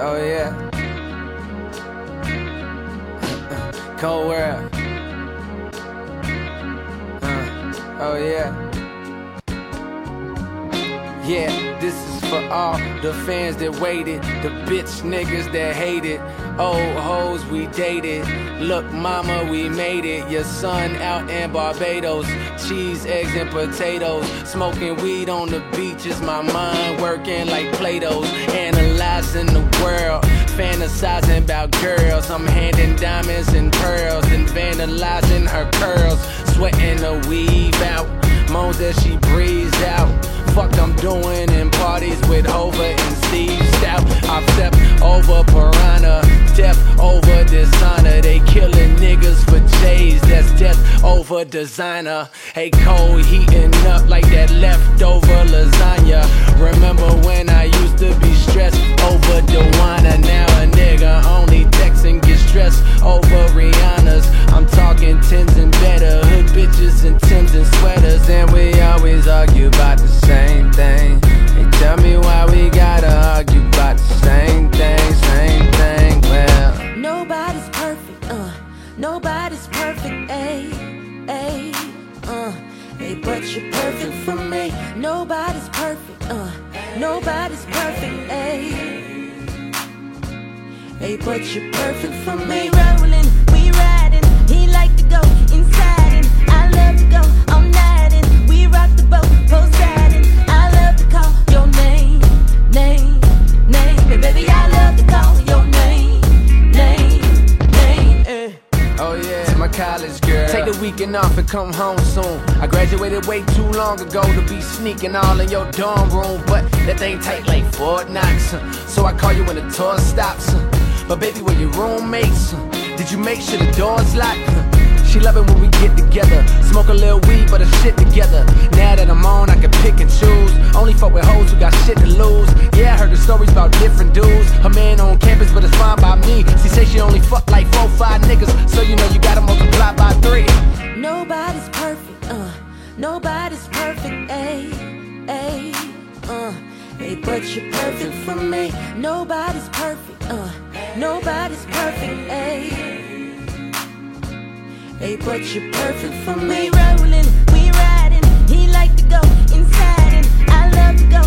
Oh yeah. Cold world. Oh yeah. Yeah, this is for all the fans that waited, the bitch niggas that hated, old hoes we dated. Look mama, we made it. Your son out in Barbados, cheese, eggs and potatoes, smoking weed on the beach. Is my mind working like Play-Dohs, analyzing the world, fantasizing about girls. I'm handing diamonds and pearls and vandalizing her curls, sweating the weave out, moans as she breathes out. Fuck I'm doing in parties with Hova and Steve Stout. I've stepped over Piranha, death over dishonor. They killing niggas for J's, that's death over designer. Hey Cole heating up like that leftover lasagna. Remember when I used to be stressed over Dewana? Now a nigga only texts and gets stressed over Rihanna's. I'm talking tens and better, hood bitches and Timbs and sweaters. And we always argue about the same thing. Hey, tell me why we gotta argue about the same thing, same thing. Well, nobody's perfect, nobody's perfect, ayy, hey, but you're perfect for me. Nobody's perfect, nobody's perfect, ayy, hey, but you're perfect for me. We rolling, we riding, he like to go inside and I love to go all night and we rock the boat, Poseidon. I love to call your name, name, name, baby, I love to call your name, name, oh yeah, my college girl. Take the weekend off and come home soon. I graduated way too long ago to be sneaking all in your dorm room, but that thing tight like Fort Knox, so I call you when the tour stops. But baby, were your roommates? Did you make sure the door's locked? She love it when we get together, smoke a little weed but a shit together. Now that I'm on, I can pick and choose. Only fuck with hoes who got shit to lose. Yeah, I heard the stories about different dudes. Her man on campus, but it's fine by me. She say she only fuck like 4, 5 niggas, so you know you gotta multiply by 3. Nobody's perfect, nobody's perfect, ayy, hey, but you're perfect for me. Nobody's perfect, nobody's perfect, ayy, hey, but you're perfect for me. We rolling, we riding, he like to go inside and I love to go